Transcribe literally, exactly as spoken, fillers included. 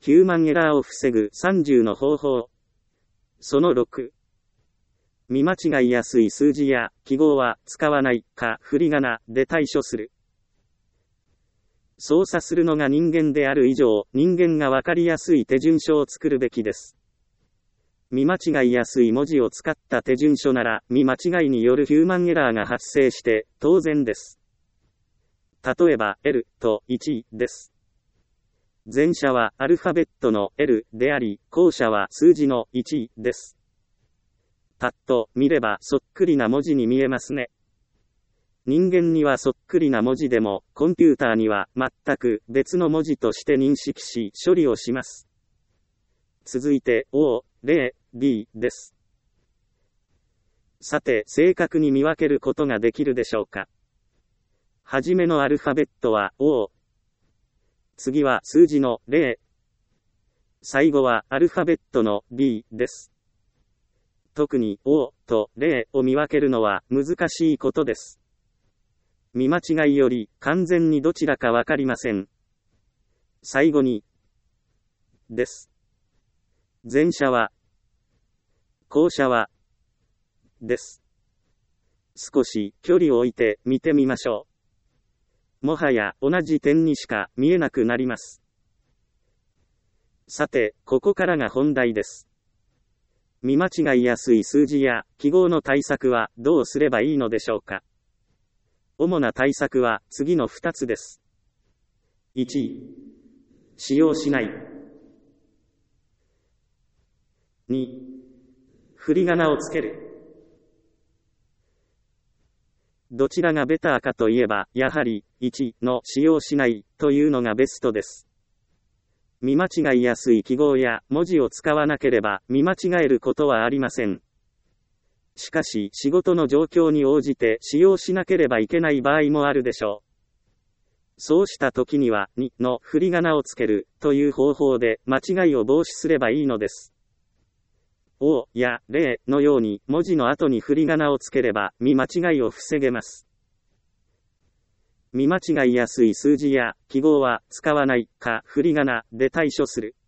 ヒューマンエラーを防ぐさんじゅうの方法。そのろく。見間違いやすい数字や記号は使わないか振り仮名で対処する。操作するのが人間である以上、人間がわかりやすい手順書を作るべきです。見間違いやすい文字を使った手順書なら、見間違いによるヒューマンエラーが発生して当然です。例えば エル といちです。前者はアルファベットの エル であり、後者は数字のいちです。パッと見ればそっくりな文字に見えますね。人間にはそっくりな文字でも、コンピューターには全く別の文字として認識し、処理をします。続いて O、ゼロ、ビー です。さて、正確に見分けることができるでしょうか。はじめのアルファベットは O。次は数字のゼロ。最後はアルファベットの ビー です。特に O とゼロを見分けるのは難しいことです。見間違いより完全にどちらかわかりません。最後に、です。前者は、後者は、です。少し距離を置いて見てみましょう。もはや同じ点にしか見えなくなります。さて、ここからが本題です。見間違いやすい数字や記号の対策はどうすればいいのでしょうか。主な対策は次のふたつです。いち、使用しない。に、振り仮名をつける。どちらがベターかといえば、やはり、いちの使用しないというのがベストです。見間違いやすい記号や文字を使わなければ見間違えることはありません。しかし、仕事の状況に応じて使用しなければいけない場合もあるでしょう。そうした時には、にの振り仮名をつけるという方法で間違いを防止すればいいのです。O やゼロのように文字の後に振り仮名をつければ見間違いを防げます。見間違いやすい数字や記号は使わないか振り仮名で対処する。